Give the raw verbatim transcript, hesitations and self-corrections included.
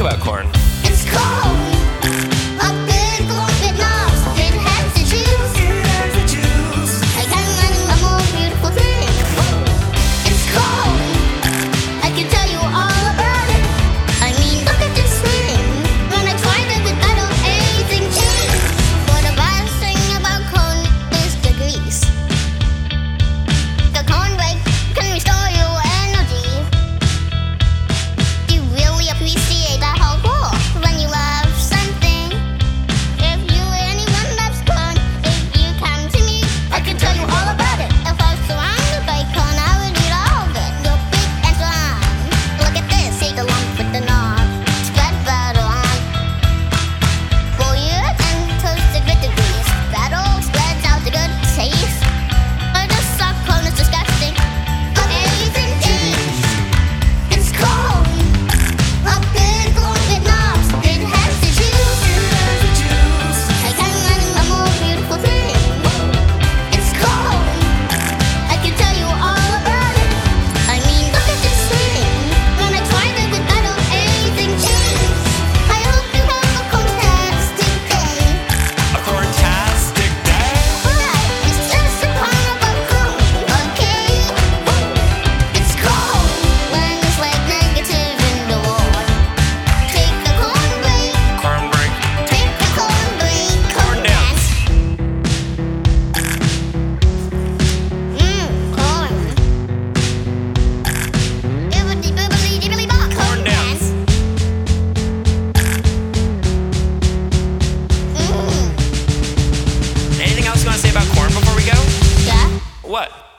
about corn? It's cold. A big lumpy nose. It has the juice. I can't imagine a more beautiful thing. It's cold. I can tell you all about it. I mean, look at this thing. When I tried it with that old anything cheese. But the best thing about corn is the grease. The cornbread can restore your energy. You really appreciate that whole war when you love something. If you anyone loves corn, if you come to me, I can tell you all about it. If I was surrounded by corn, I would eat all of it. You're big and strong. Look at this, take a lump with the knob. Spread butter on. Boil it and toast it with the grease. That all spreads out the good taste. I just suck corn is disgusting. Amazing taste. It's cold. A big lumpy nose. It has the juice. I can't imagine a more beautiful thing. It's cold. I can tell you all about it. I mean, look at this thing. When I tried it with that old anything cheese. I hope you have a fantastic day. A corntastic day? Right, it's just a part about corn, okay? It's cold when it's like negative in the war. Take the corn break, Corn break. take the corn break, corn Corn dance. Mmm, corn. Bibbidi bibbidi dibbidi bop, Corn dance. Mmm, Anything else you want to say about corn before we go? yeah. What?